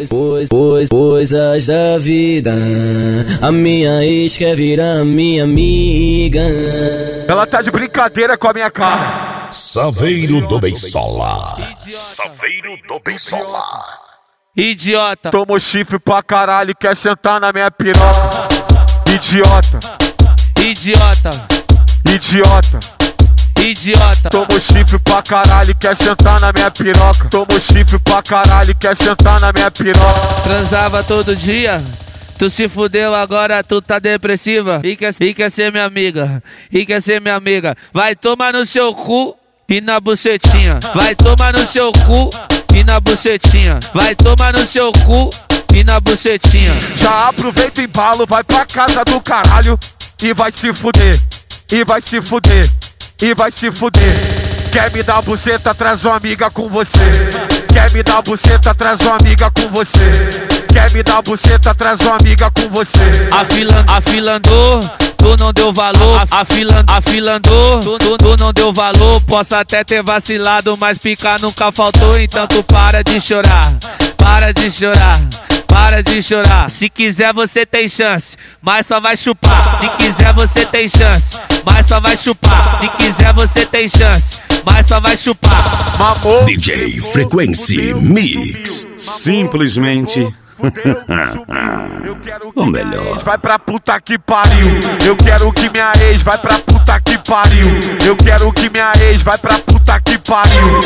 Coisas da vida. A minha ex quer virar minha amiga. Ela tá de brincadeira com a minha cara. Saveiro do Beisola. Saveiro do Beisola. Idiota. Tomou chifre pra caralho e quer sentar na minha piroca. Idiota. Idiota. Idiota. Idiota. Tomou chifre pra caralho e quer sentar na minha piroca. Tomou chifre pra caralho e quer sentar na minha piroca. Transava todo dia. Tu se fudeu, agora tu tá depressiva. E quer ser minha amiga. E quer ser minha amiga. Vai tomar no seu cu e na bucetinha. Vai tomar no seu cu e na bucetinha. Vai tomar no seu cu e na bucetinha. Já aproveita o embalo, vai pra casa do caralho e vai se fuder. E vai se fuder. E vai se fuder. Quer me dar buceta, traz uma amiga com você. Quer me dar buceta, traz uma amiga com você. Quer me dar buceta, traz uma amiga com você. Afilandou, tu não deu valor. Afilandou, tu não deu valor. Posso até ter vacilado, mas picar nunca faltou. Então tu para de chorar, para de chorar. Para de chorar. Se quiser você tem chance, mas só vai chupar. Se quiser você tem chance, mas só vai chupar. Se quiser você tem chance, mas só vai chupar. Mamou. DJ Frequency Mix. Simplesmente o melhor. Vai pra puta que pariu. Eu quero que minha ex vai pra puta que pariu. Eu quero que minha ex vai pra puta que pariu.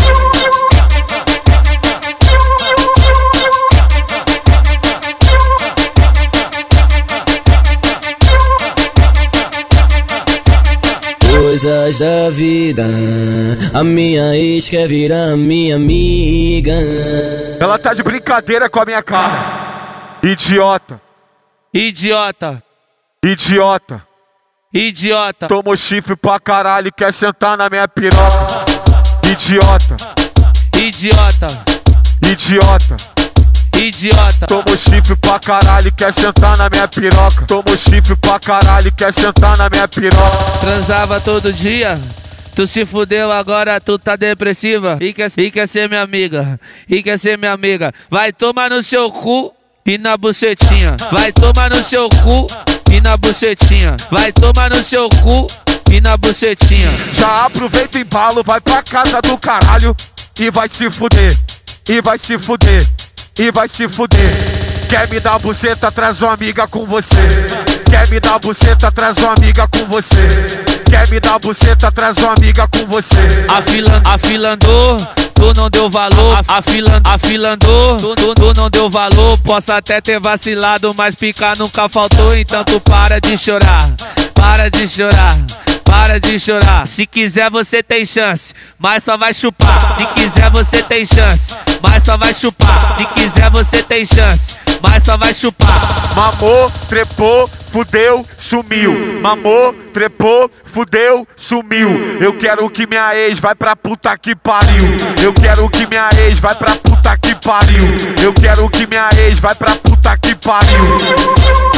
Coisas da vida. A minha ex quer virar minha amiga. Ela tá de brincadeira com a minha cara. Idiota. Idiota. Idiota. Idiota. Tomou chifre pra caralho e quer sentar na minha piroca. Idiota. Idiota. Idiota. Idiota. Tomou chifre pra caralho e quer sentar na minha piroca. Tomou chifre pra caralho e quer sentar na minha piroca. Transava todo dia. Tu se fudeu, agora tu tá depressiva. E quer ser minha amiga. E quer ser minha amiga. Vai tomar no seu cu e na bucetinha. Vai tomar no seu cu e na bucetinha. Vai tomar no seu cu e na bucetinha. Já aproveita o embalo, vai pra casa do caralho e vai se fuder. E vai se fuder. E vai se fuder. Quer me dar buceta, traz uma amiga com você. Quer me dar buceta, traz uma amiga com você. Quer me dar buceta, traz uma amiga com você. Afilandou, tu não deu valor. Afilandou, tu não deu valor. Posso até ter vacilado, mas picar nunca faltou. Então tu para de chorar, para de chorar. Para de chorar. Se quiser você tem chance, mas só vai chupar. Se quiser você tem chance, mas só vai chupar. Se quiser você tem chance, mas só vai chupar. Mamou, trepou, fudeu, sumiu. Mamou, trepou, fudeu, sumiu. Eu quero que minha ex vai pra puta que pariu. Eu quero que minha ex vai pra puta que pariu. Eu quero que minha ex vai pra puta que pariu.